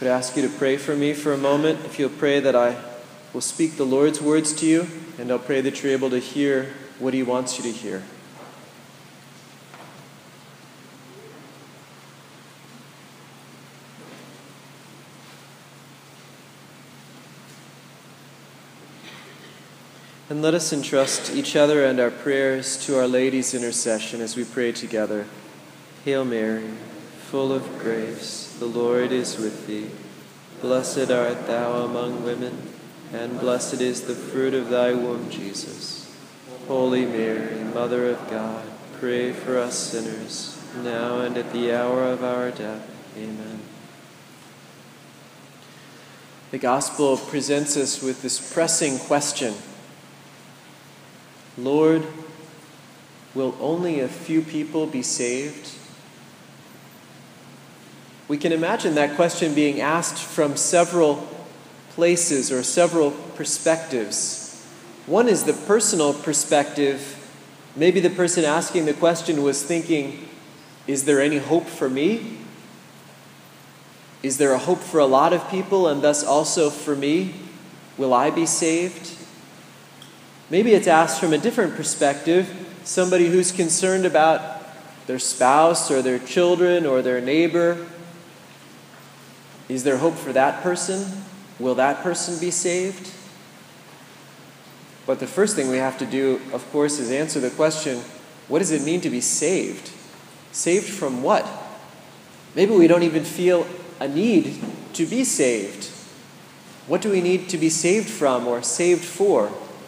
Could I ask you to pray for me for a moment? If you'll pray that I will speak the Lord's words to you, and I'll pray that you're able to hear what He wants you to hear. And let us entrust each other and our prayers to Our Lady's intercession as we pray together. Hail Mary, full of grace, the Lord is with thee. Blessed art thou among women, and blessed is the fruit of thy womb, Jesus. Holy Mary, Mother of God, pray for us sinners, now and at the hour of our death. Amen. The Gospel presents us with this pressing question. Lord, will only a few people be saved? We can imagine that question being asked from several places or several perspectives. One is the personal perspective. Maybe the person asking the question was thinking, is there any hope for me? Is there a hope for a lot of people and thus also for me? Will I be saved? Maybe it's asked from a different perspective, somebody who's concerned about their spouse or their children or their neighbor. Is there hope for that person? Will that person be saved? But the first thing we have to do, of course, is answer the question, what does it mean to be saved? Saved from what? Maybe we don't even feel a need to be saved. What do we need to be saved from or saved for?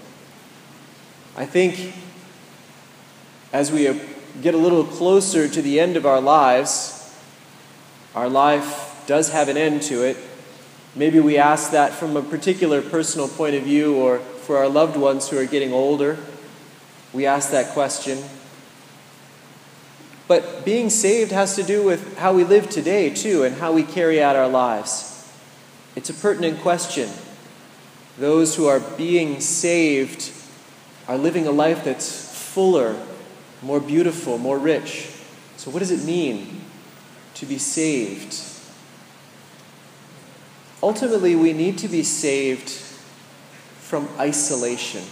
I think as we get a little closer to the end of our lives, our life does have an end to it. Maybe we ask that from a particular personal point of view, or for our loved ones who are getting older, we ask that question. But being saved has to do with how we live today, too, and how we carry out our lives. It's a pertinent question. Those who are being saved are living a life that's fuller, more beautiful, more rich. So what does it mean to be saved? Ultimately, we need to be saved from isolation.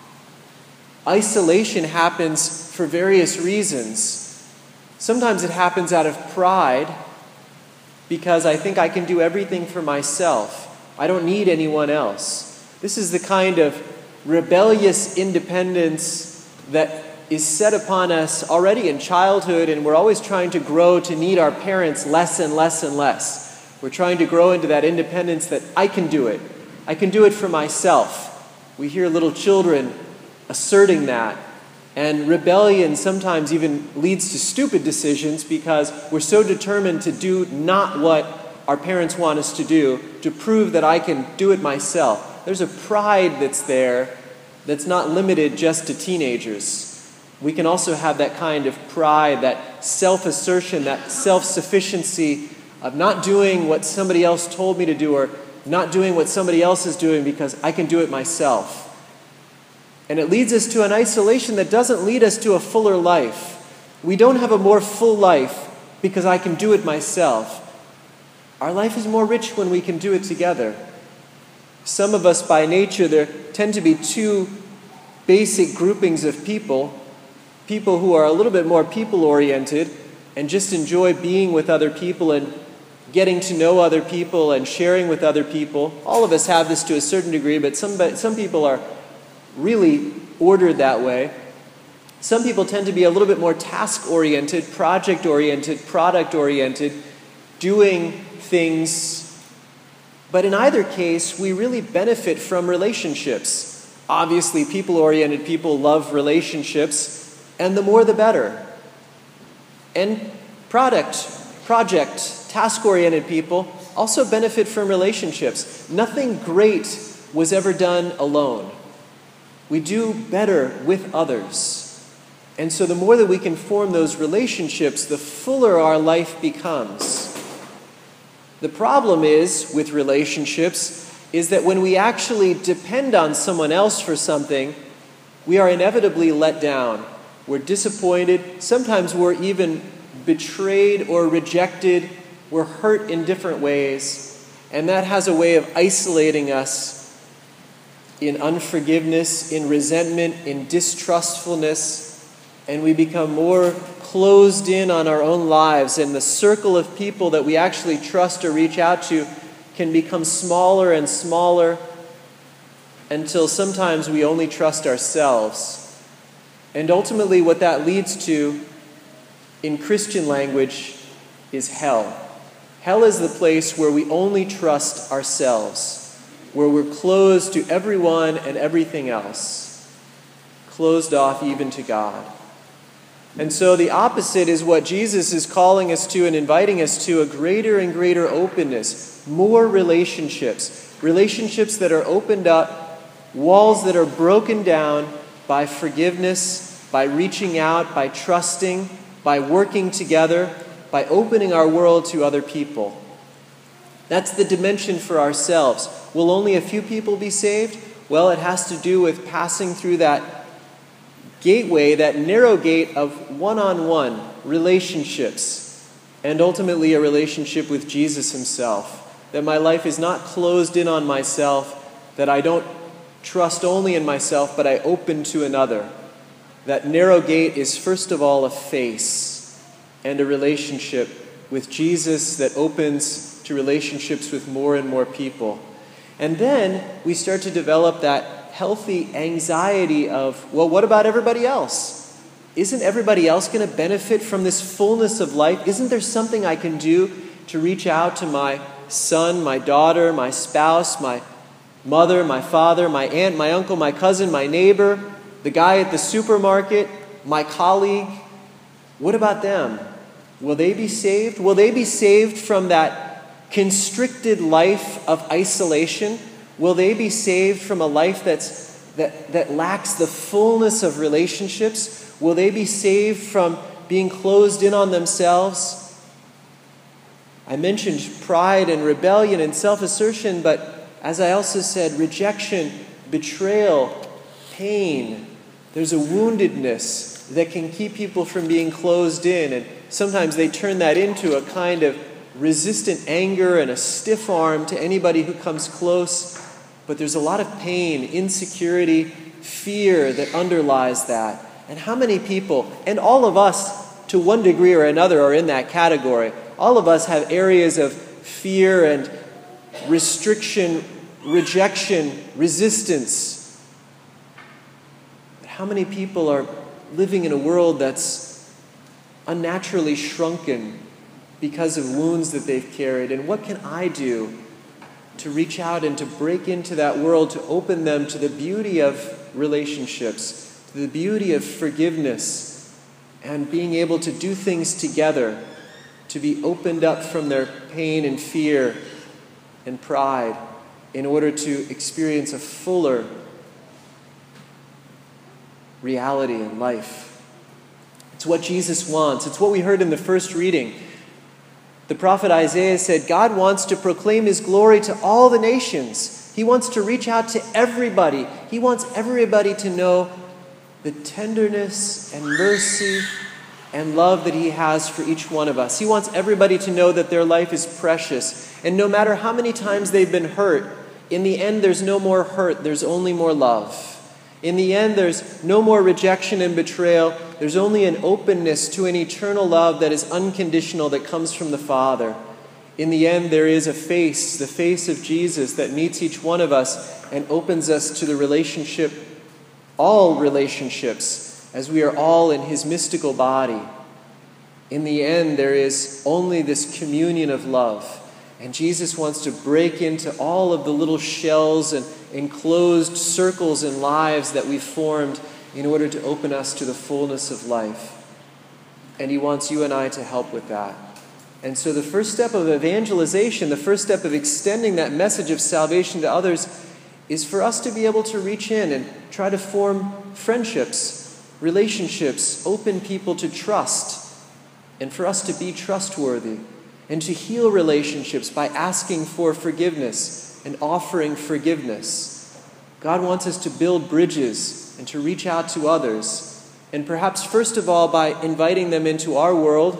Isolation happens for various reasons. Sometimes it happens out of pride, because I think I can do everything for myself. I don't need anyone else. This is the kind of rebellious independence that is set upon us already in childhood, and we're always trying to grow to need our parents less and less and less. We're trying to grow into that independence that I can do it. I can do it for myself. We hear little children asserting that, and rebellion sometimes even leads to stupid decisions because we're so determined to do not what our parents want us to do, to prove that I can do it myself. There's a pride that's there that's not limited just to teenagers. We can also have that kind of pride, that self-assertion, that self-sufficiency of not doing what somebody else told me to do, or not doing what somebody else is doing because I can do it myself. And it leads us to an isolation that doesn't lead us to a fuller life. We don't have a more full life because I can do it myself. Our life is more rich when we can do it together. Some of us, by nature, there tend to be two basic groupings of people. People who are a little bit more people-oriented and just enjoy being with other people and getting to know other people and sharing with other people. All of us have this to a certain degree, but some people are really ordered that way. Some people tend to be a little bit more task-oriented, project-oriented, product-oriented, doing things. But in either case, we really benefit from relationships. Obviously, people-oriented people love relationships, and the more the better. And project, task-oriented people also benefit from relationships. Nothing great was ever done alone. We do better with others. And so the more that we can form those relationships, the fuller our life becomes. The problem is, with relationships, is that when we actually depend on someone else for something, we are inevitably let down. We're disappointed. Sometimes we're even betrayed or rejected. We're hurt in different ways. And that has a way of isolating us in unforgiveness, in resentment, in distrustfulness, and we become more closed in on our own lives, and the circle of people that we actually trust or reach out to can become smaller and smaller until sometimes we only trust ourselves. And ultimately what that leads to, in Christian language, is hell. Hell is the place where we only trust ourselves, where we're closed to everyone and everything else, closed off even to God. And so the opposite is what Jesus is calling us to and inviting us to, a greater and greater openness, more relationships, relationships that are opened up, walls that are broken down by forgiveness, by reaching out, by trusting, by working together, by opening our world to other people. That's the dimension for ourselves. Will only a few people be saved? Well, it has to do with passing through that gateway, that narrow gate of one-on-one relationships, and ultimately a relationship with Jesus himself. That my life is not closed in on myself, that I don't trust only in myself, but I open to another. That narrow gate is first of all a face and a relationship with Jesus that opens to relationships with more and more people. And then we start to develop that healthy anxiety of, well, what about everybody else? Isn't everybody else going to benefit from this fullness of life? Isn't there something I can do to reach out to my son, my daughter, my spouse, my mother, my father, my aunt, my uncle, my cousin, my neighbor, the guy at the supermarket, my colleague? What about them? Will they be saved? Will they be saved from that constricted life of isolation? Will they be saved from a life that lacks the fullness of relationships? Will they be saved from being closed in on themselves? I mentioned pride and rebellion and self-assertion, but as I also said, rejection, betrayal, pain. There's a woundedness that can keep people from being closed in, and sometimes they turn that into a kind of resistant anger and a stiff arm to anybody who comes close. But there's a lot of pain, insecurity, fear that underlies that. And how many people, and all of us to one degree or another are in that category. All of us have areas of fear and restriction, rejection, resistance. But how many people are living in a world that's unnaturally shrunken because of wounds that they've carried? And what can I do to reach out and to break into that world, to open them to the beauty of relationships, to the beauty of forgiveness, and being able to do things together, to be opened up from their pain and fear and pride in order to experience a fuller reality in life. It's what Jesus wants. It's what we heard in the first reading. The prophet Isaiah said, God wants to proclaim his glory to all the nations. He wants to reach out to everybody. He wants everybody to know the tenderness and mercy and love that he has for each one of us. He wants everybody to know that their life is precious. And no matter how many times they've been hurt, in the end there's no more hurt, there's only more love. In the end, there's no more rejection and betrayal. There's only an openness to an eternal love that is unconditional, that comes from the Father. In the end, there is a face, the face of Jesus, that meets each one of us and opens us to the relationship, all relationships, as we are all in his mystical body. In the end, there is only this communion of love. And Jesus wants to break into all of the little shells and enclosed circles and lives that we've formed in order to open us to the fullness of life. And he wants you and I to help with that. And so the first step of evangelization, the first step of extending that message of salvation to others, is for us to be able to reach in and try to form friendships, relationships, open people to trust, and for us to be trustworthy, and to heal relationships by asking for forgiveness and offering forgiveness. God wants us to build bridges and to reach out to others, and perhaps first of all by inviting them into our world,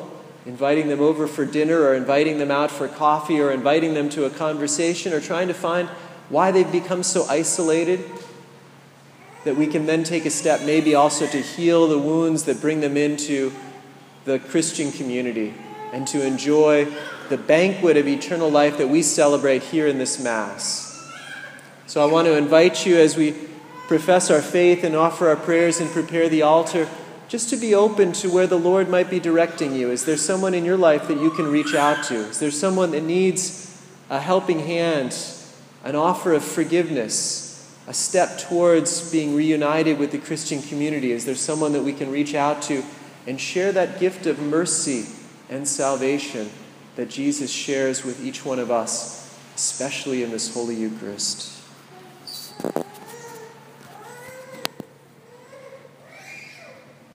inviting them over for dinner or inviting them out for coffee or inviting them to a conversation or trying to find why they've become so isolated, that we can then take a step maybe also to heal the wounds that bring them into the Christian community and to enjoy the banquet of eternal life that we celebrate here in this Mass. So I want to invite you, as we profess our faith and offer our prayers and prepare the altar, just to be open to where the Lord might be directing you. Is there someone in your life that you can reach out to? Is there someone that needs a helping hand, an offer of forgiveness, a step towards being reunited with the Christian community? Is there someone that we can reach out to and share that gift of mercy and salvation that Jesus shares with each one of us, especially in this Holy Eucharist?